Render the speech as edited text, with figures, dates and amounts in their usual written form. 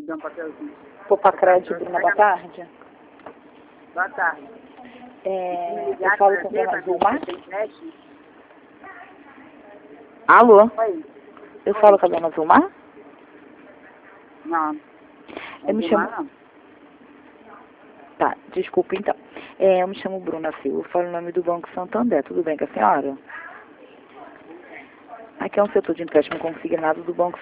dá um papelzinho. Pô, pra crédito, Bruna, boa tarde. Boa tarde. Eu falo com a dona Vilmar? Alô? Oi. Eu falo com a dona Vilmar? Não. Eu me chamo... Não. Tá, desculpa então. Eu me chamo Bruna Silva, eu falo o nome do Banco Santander. Tudo bem com a senhora? Aqui é um setor de empréstimo consignado do Banco